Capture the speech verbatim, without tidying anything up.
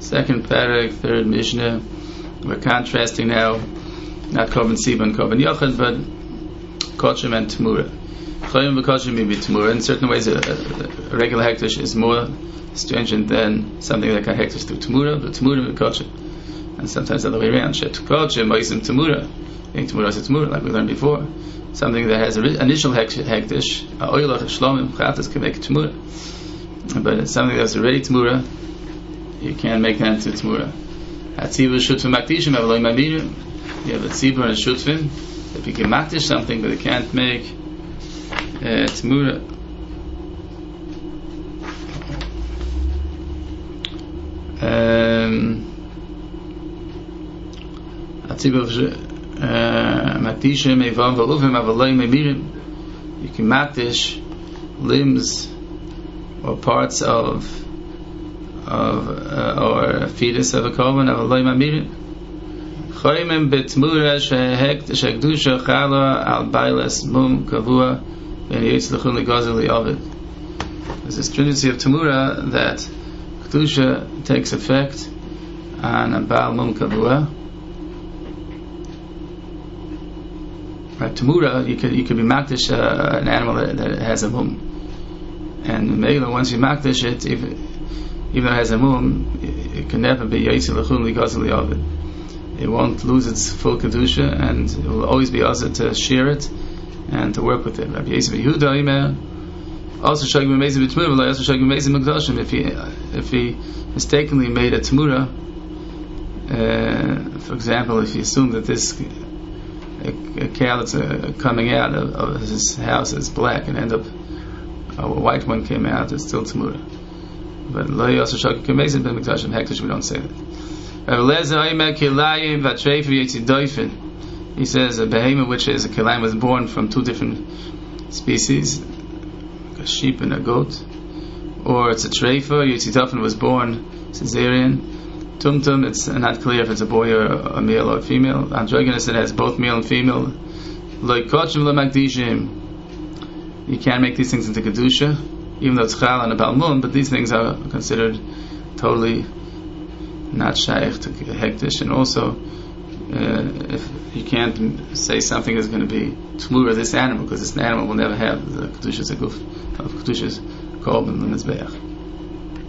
Second parak, third Mishnah. We're contrasting now, not Korban Siba and Korban Yochid, but Kochim and Tmura. Chayim v'Kochim may be Tmura. In certain ways, a, a, a regular hektish is more stringent than something that can hektish through Tmura, but Tmura v'Kochim. And sometimes the other way around. Shet Kochim, Moisim Tmura. Being Tmura is Tmura, like we learned before. Something that has an initial hektish, Oilach, Shlomim, Chatas can make Tmura. But it's something that's already Tmura, you can't make that into Tmura. Hatziva Shutvim Makdishim, Avaloi Mamirim. You have a Tzibur and a Shutvim. If you can Makdish something, but they can't make uh, Tmura. Hatziva Makdishim, Evam Valuvim, Avaloi Mamirim. You can Makdish limbs or parts of of uh, or a fetus of a korban of a loy mamirim. Choymim betmura shehekt shekdusha chala al bailas mum kavua ben yitzlachun ligazel li'avid. There's this trinity of Tamura that kedusha takes effect on a baal mum kavua. Right, Tamura, you could you could be makdish uh, an animal that, that has a mum, and maybe once you makdish it, even Even though it has a mum, it can never be yaitzi lechun ligazel li'avid. It won't lose its full kedusha, and it will always be azah to share it and to work with it. Rabbi Yosef Yehuda Imer also shagim b'mezim b'tmura, but also shagim b'mezim b'kdashim. If he if he mistakenly made a tmura, uh, for example, if he assumed that this a, a cow that's uh, coming out of, of his house is black and end up a white one came out, it's still tmura. But lo yosef shagim b'mezim b'kdashim hektish, we don't say that. He says a behemoth, which is a kilayim, was born from two different species, a sheep and a goat, or it's a treifa. Yitzidafin was born cesarean. Tumtum, it's not clear if it's a boy or a male or a female. Androgynous, it has both male and female. Lo kochim lo makdishim. You can't make these things into kedusha, even though it's chal and a balmum, but these things are considered totally not shaykh to hektish. And also, uh, if you can't say something is going to be tmura this animal, because this animal will never have the kedushas aguf of kedushas korban l'mizbeach.